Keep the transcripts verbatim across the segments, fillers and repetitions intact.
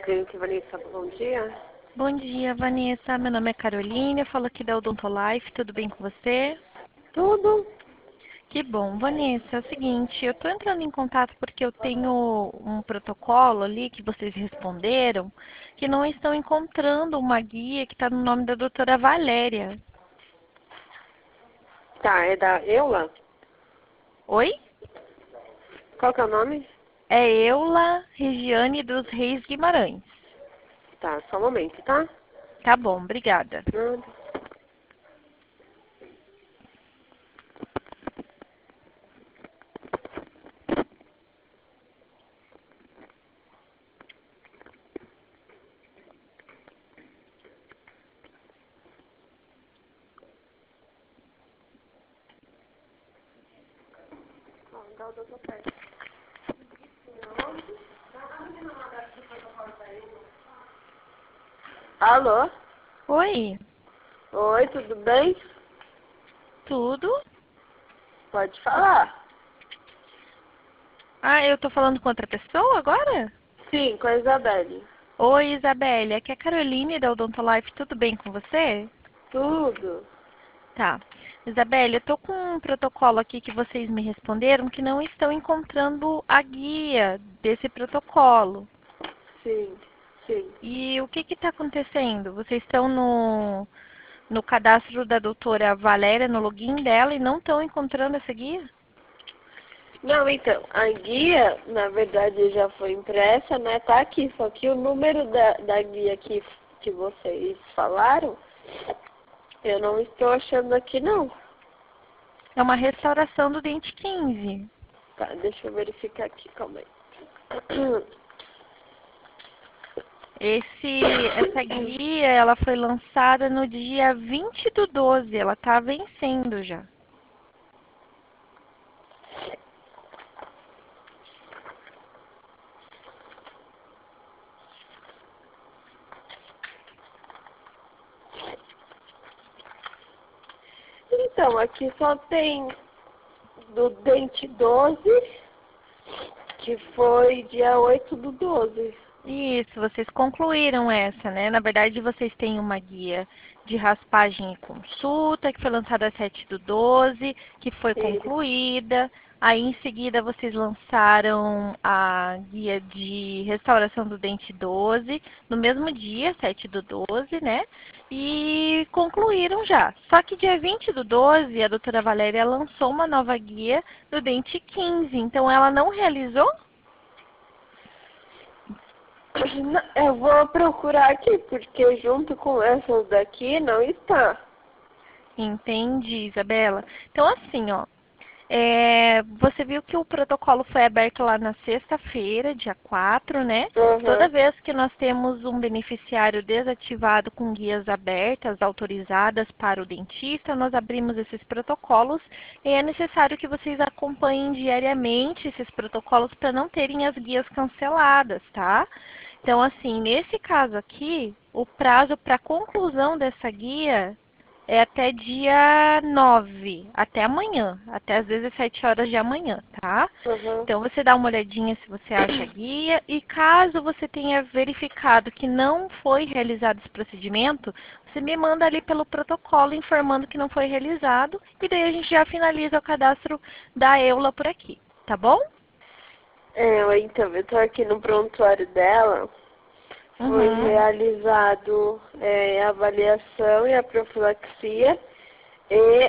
Clínica Vanessa, bom dia. Bom dia, Vanessa. Meu nome é Carolina, eu falo aqui da Odontolife. Tudo bem com você? Tudo? Que bom. Vanessa, é o seguinte, eu estou entrando em contato porque eu tenho um protocolo ali que vocês responderam que não estão encontrando uma guia que está no nome da doutora Valéria. Tá, é da Eula? Oi? Qual que é o nome? É Eula Regiane dos Reis Guimarães. Tá, só um momento, tá? Tá bom, obrigada. Nada. Alô? Oi, Oi, tudo bem? tudo? Pode falar. Ah, eu tô falando com outra pessoa agora? Sim, com a Isabelle. Oi, Isabelle, aqui é a Caroline da Odontolife, tudo bem com você? Tudo? Tá. Isabelle, eu tô com um protocolo aqui que vocês me responderam que não estão encontrando a guia desse protocolo. Sim, sim. E o que que tá acontecendo? Vocês estão no, no cadastro da doutora Valéria, no login dela, e não estão encontrando essa guia? Não, então, a guia, na verdade, já foi impressa, né? Tá aqui, só que o número da, da guia que, que vocês falaram, eu não estou achando aqui, não. É uma restauração do dente quinze. Tá, deixa eu verificar aqui, calma aí. Esse, essa guia, ela foi lançada no dia vinte do doze, ela tá vencendo já. Então, aqui só tem do dente doze, que foi dia oito do doze. Isso, vocês concluíram essa, né? Na verdade, vocês têm uma guia de raspagem e consulta, que foi lançada sete do doze, que foi Isso. concluída. Aí, em seguida, vocês lançaram a guia de restauração do dente doze, no mesmo dia, sete do doze, né? E concluíram já. Só que dia vinte do doze, a doutora Valéria lançou uma nova guia do dente quinze. Então, ela não realizou? Eu vou procurar aqui, porque junto com essas daqui não está. Entendi, Isabela. Então, assim, ó, é, você viu que o protocolo foi aberto lá na sexta-feira, dia quatro, né? Toda Uhum. vez que nós temos um beneficiário desativado com guias abertas, autorizadas para o dentista, nós abrimos esses protocolos e é necessário que vocês acompanhem diariamente esses protocolos para não terem as guias canceladas, tá? Então, assim, nesse caso aqui, o prazo para conclusão dessa guia é até dia nove, até amanhã, até às dezessete horas de amanhã, tá? Uhum. Então você dá uma olhadinha se você acha a guia e caso você tenha verificado que não foi realizado esse procedimento, você me manda ali pelo protocolo informando que não foi realizado e daí a gente já finaliza o cadastro da Eula por aqui, tá bom? É, então, eu tô aqui no prontuário dela. Foi Uhum. realizado é, a avaliação e a profilaxia e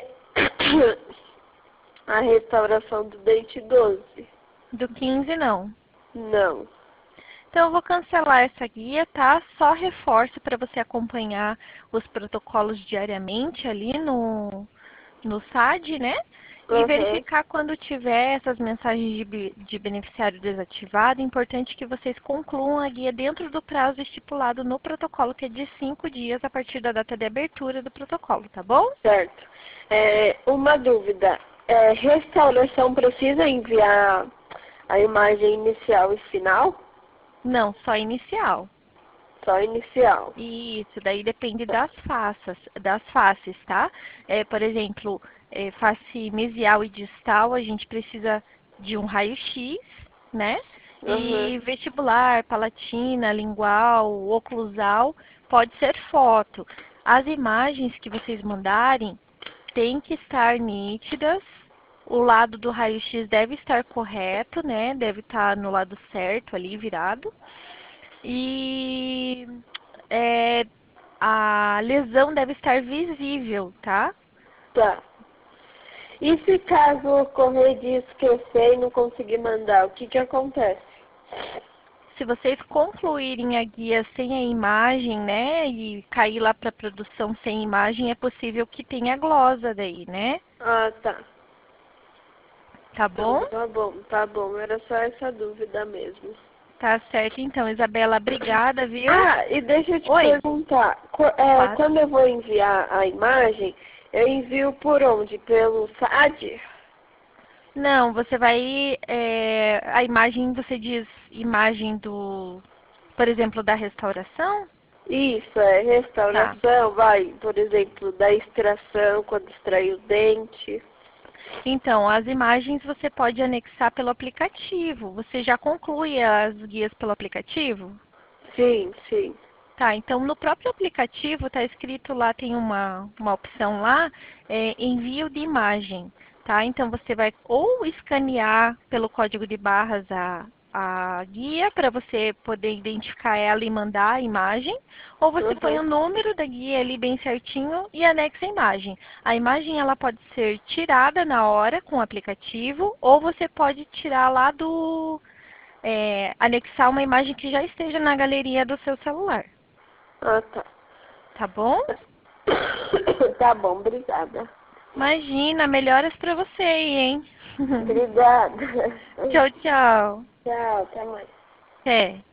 a restauração do dente doze. Do quinze não. Não. Então, eu vou cancelar essa guia, tá? Só reforço para você acompanhar os protocolos diariamente ali no, no S A D, né? E Uhum. verificar quando tiver essas mensagens de, be- de beneficiário desativado. É importante que vocês concluam a guia dentro do prazo estipulado no protocolo, que é de cinco dias a partir da data de abertura do protocolo, tá bom? Certo. É, uma dúvida. É, restauração precisa enviar a imagem inicial e final? Não, só inicial. Só inicial. Isso, daí depende das faces, das faces, tá? É, por exemplo, é, face mesial e distal, a gente precisa de um raio-x, né? E vestibular, palatina, lingual, oclusal, pode ser foto. As imagens que vocês mandarem têm que estar nítidas. O lado do raio-x deve estar correto, né? Deve estar no lado certo ali, virado. E é, a lesão deve estar visível, tá? Tá. E se caso ocorrer de esquecer e não conseguir mandar, o que que acontece? Se vocês concluírem a guia sem a imagem, né, e cair lá para produção sem imagem, é possível que tenha glosa daí, né? Ah, tá. Tá bom? Então, tá bom, tá bom. Era só essa dúvida mesmo. Tá certo, então, Isabela, obrigada, viu? Ah, e deixa eu te Oi. perguntar. Qu- é, Claro. quando eu vou enviar a imagem, eu envio por onde? Pelo S A D? Não, você vai, é, a imagem, você diz imagem do, por exemplo, da restauração? Isso, é Tá. restauração, vai, por exemplo, da extração, quando extrai o dente. Então, as imagens você pode anexar pelo aplicativo. Você já conclui as guias pelo aplicativo? Sim, sim. Tá, então no próprio aplicativo está escrito lá, tem uma, uma opção lá, é, envio de imagem, tá? Então você vai ou escanear pelo código de barras a, a guia para você poder identificar ela e mandar a imagem, ou você Uhum. põe o número da guia ali bem certinho e anexa a imagem. A imagem ela pode ser tirada na hora com o aplicativo, ou você pode tirar lá do, é, anexar uma imagem que já esteja na galeria do seu celular. Ah, tá. Tá bom? Tá bom, obrigada. Imagina, melhoras pra você aí, hein? Obrigada. Tchau, tchau. Tchau, até mais. Até.